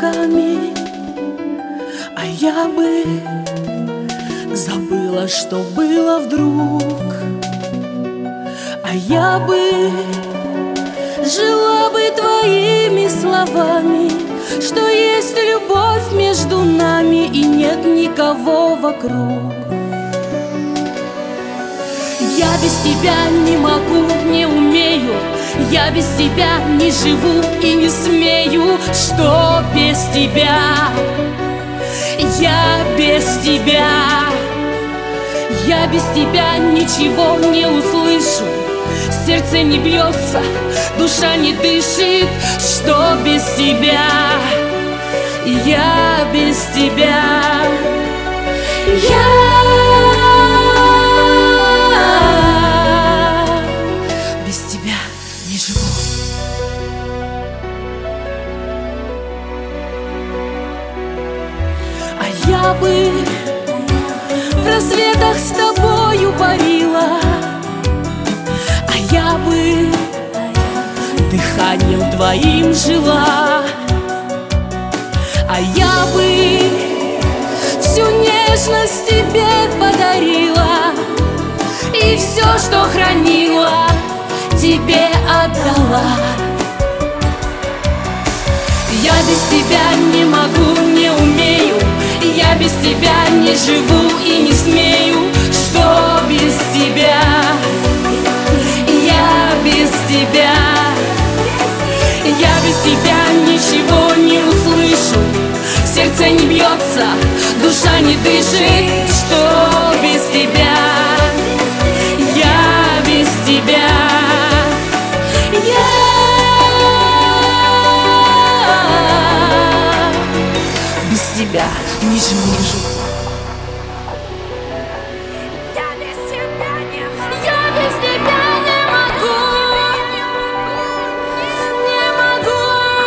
руками, а я бы забыла, что было вдруг. А я бы жила бы твоими словами, что есть любовь между нами и нет никого вокруг. Я без тебя не могу, не умею, я без тебя не живу и не смею. Что без тебя? Я без тебя. Я без тебя ничего не услышу, сердце не бьется, душа не дышит. Что без тебя? Я без тебя. Я без тебя не живу. А я бы в рассветах с тобою парила, а я бы дыханием твоим жила, а я бы всю нежность тебе подарила и все, что хранила, тебе отдала. Я без тебя не могу, не умею, я без тебя не живу и не смею. Что без тебя? Я без тебя. Я без тебя ничего не услышу, сердце не бьется, душа не дышит. Что без тебя? Я без тебя. Я без тебя не живу. Я без тебя не могу, не могу.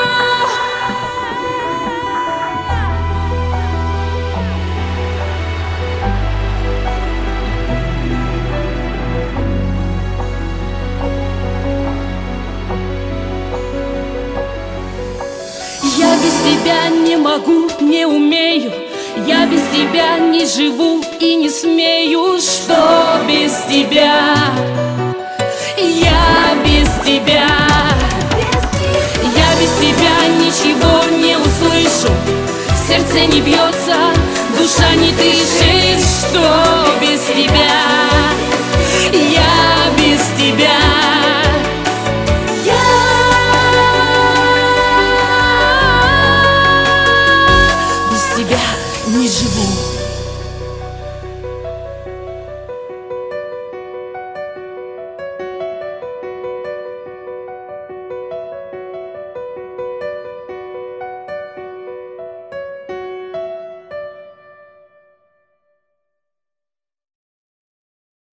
Я без тебя не могу, не умею, я без тебя не живу и не смею. Что без тебя? Я без тебя. Я без тебя ничего не услышу, сердце не бьется, душа не дышит. Что без тебя?